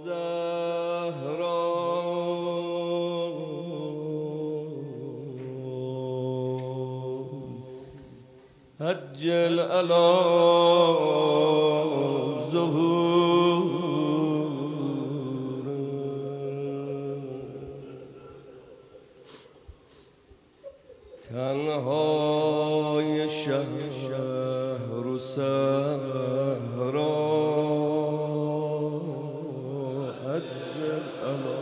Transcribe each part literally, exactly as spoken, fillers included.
زهرا عجل علی ظهور تنهای شهر و صحرا عجل علی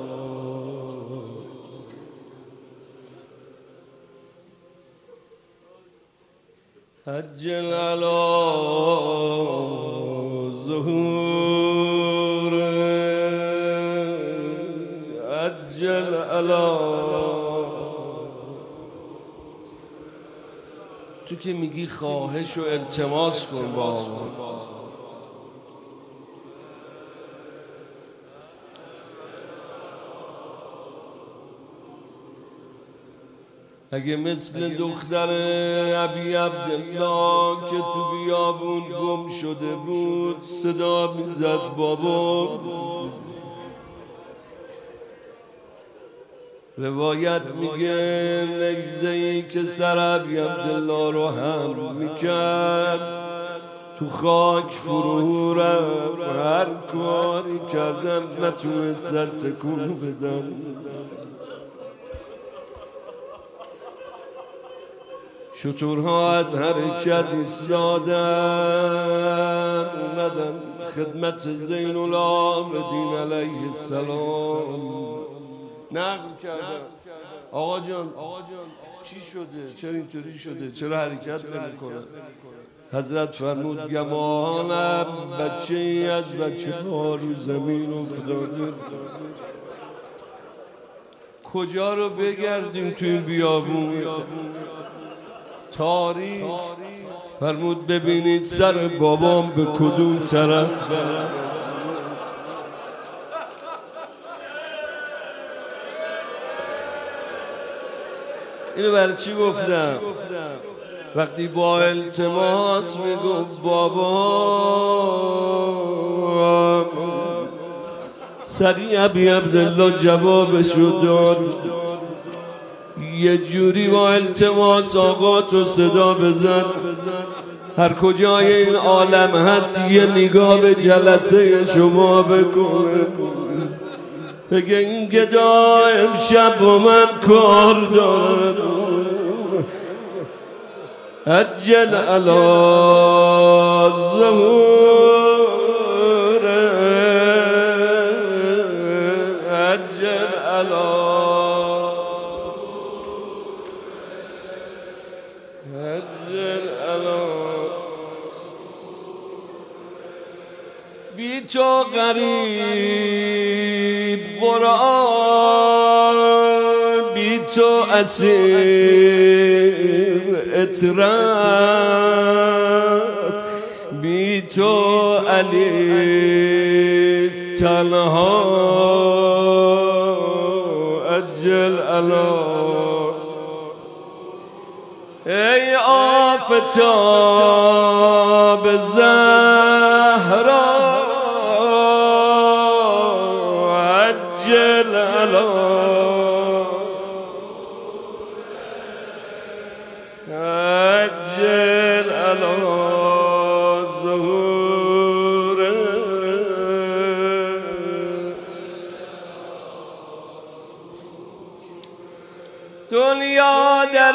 عجل علی ظهور عجل علی. تو که میگی خواهش و التماس کن با اگه مثل دختر ابی عبدالله که تو بیابون گم شده بود صدا میزد بابا، روایت میگه نیزه‌ای که سر ابی عبدالله رو هم میکرد تو خاک فرو رفت، هر کاری کردن نتونستن تکون بدن. شترها از حرکت ایستادن اومدن خدمت زین العابدین علیه السلام نقل کردن. آقا جان چی شده؟ چرا اینطوری شده؟ چرا حرکت نمی‌کنه؟ حضرت فرمود گمانم بچه ای از بچه ها رو زمین افتاده. کجا رو بگردیم تو این بیابون تاریک؟ فرمود ببینید سر بابام به کدوم طرف. اینو برای چی گفتم؟ وقتی با التماس میگفت بابا، سریع ابی عبدالله جوابشو داد یه جوری با التماس آقا تو صدا بزن، هر کجای این عالم هست یه نگاه به جلسه شما بکنه، بگه این گدا امشب با من کار دارد. عجل علی ظهور عجل علی عجل علی. بی تو غریب قرآن، بی تو اسیر اطرت، بی تو علی تنها عجل علی. ای آفتاب زهرا عجل علی عجل علی ظهور. دنیا در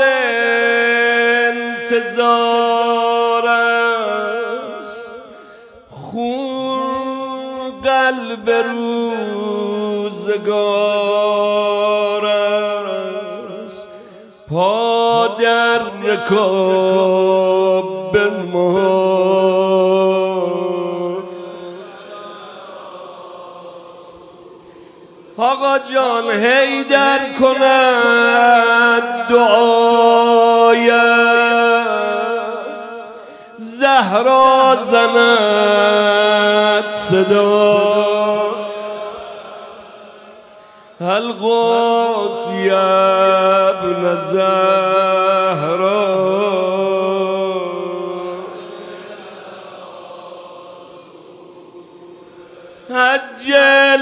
انتظار است، خون قلب روزگار است، پا در رکاب بنمای. آقا جان حیدر کند دعایم، زهرا زند صدا، الغوث یا ابن زهرا. عجل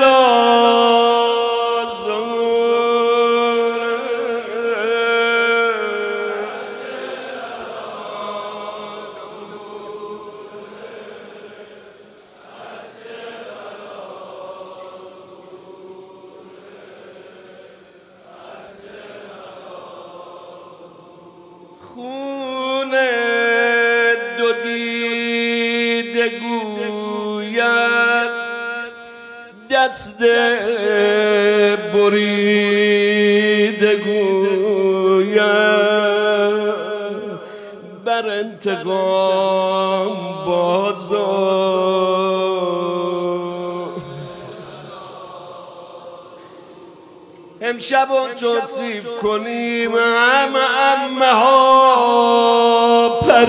خون دو دیده گوید دست بریده گوید بر انتقام بازار امشب رو توصیف کنیم هم امه ها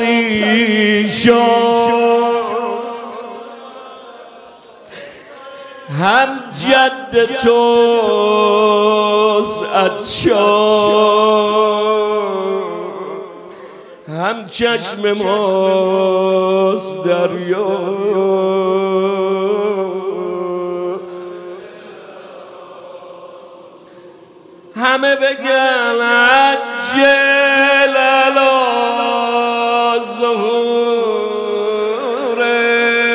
پریشان هم جد توست عطشان هم چشم ماست دریا همه بگن عجل علی ظهوره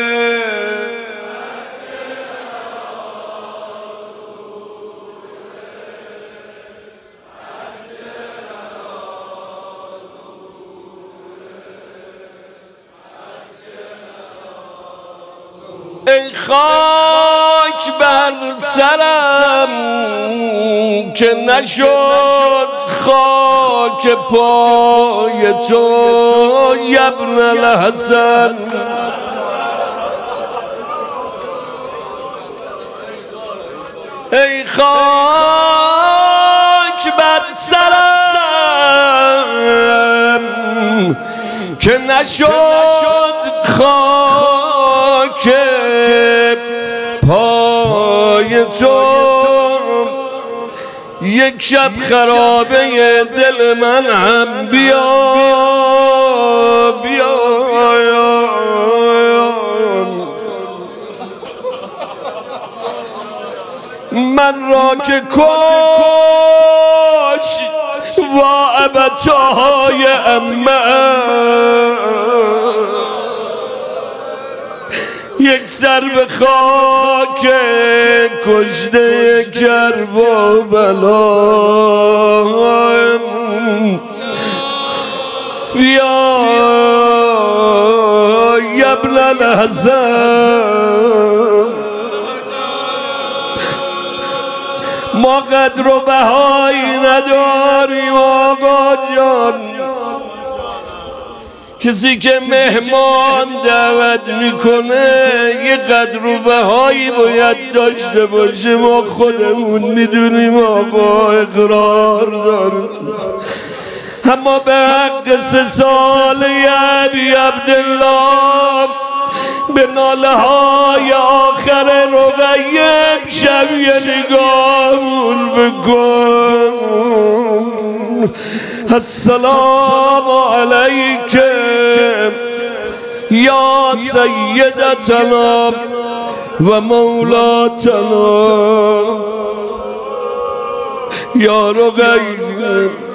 ای خاک بر سرم که نشد خاک پای تو ابن الحسن ای خاک بر سرم که نشد خاک پای تو یک شب خرابه دل من هم بیا بیا من را که کش و ابتهای امه یک سر به خاک کشته کرب و بلا یا ابن الحسن ما قدر و بهایی نداریم آقا جان کسی که مهمان دعوت میکنه یه قدر و بهایی باید داشته باشه ما خودمون میدونیم آقا اقرار داریم اما به حق سه سال ابی عبدالله به ناله های آخر رقیه شب یه نگاهمون بکن السلام علیکم یا سیدتنا و مولاتنا یا رقیه